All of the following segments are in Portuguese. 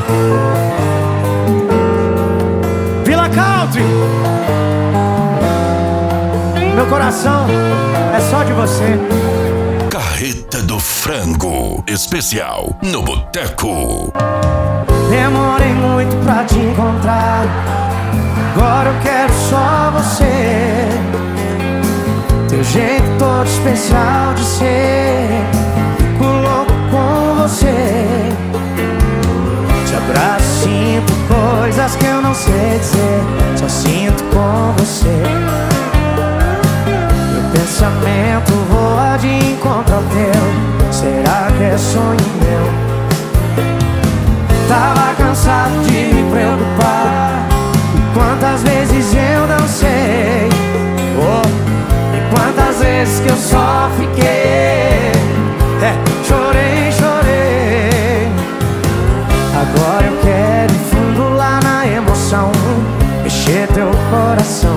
Vila Country. Meu coração é só de você. Carreta do Frango, especial no Boteco. Demorei muito pra te encontrar, agora eu quero só você. Teu jeito todo especial de ser, fico louco com você. Te abraço, sinto coisas que eu não sei dizer, só sinto com você. Meu pensamento voa de encontro ao teu, será que é sonho meu? Tava cansado de me preocupar, quantas vezes eu dancei, e quantas vezes que eu só fiquei, chorei, chorei. Agora eu quero ir fundo lá na emoção, mexer teu coração,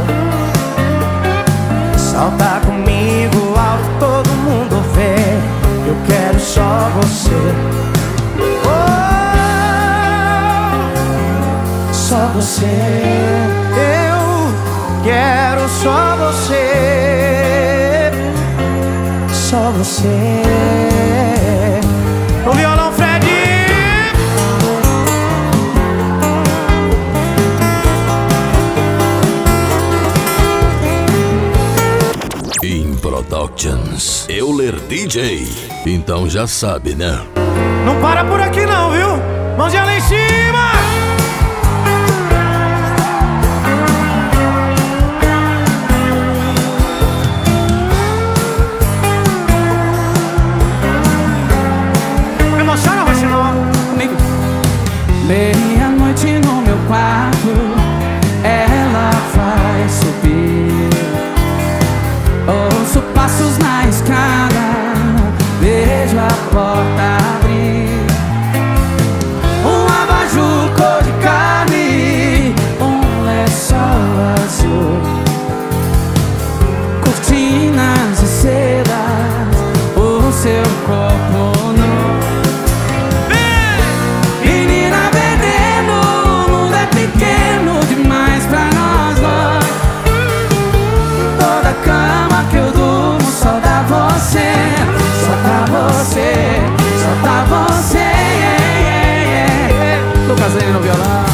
saltar comigo alto, todo mundo vê. Eu quero só você. Só você, eu quero só você, só você. O violão Fred. In Productions, Euler DJ. Então já sabe, né? Não para por aqui não, viu? Mãozinha lá em cima. Meia-noite no meu quarto, ela vai subir. Ouço passos na escada, vejo a porta abrir. Um abajur cor de carne, um lençol azul, cortinas e sedas, o seu corpo nu. Lucas aí no violão.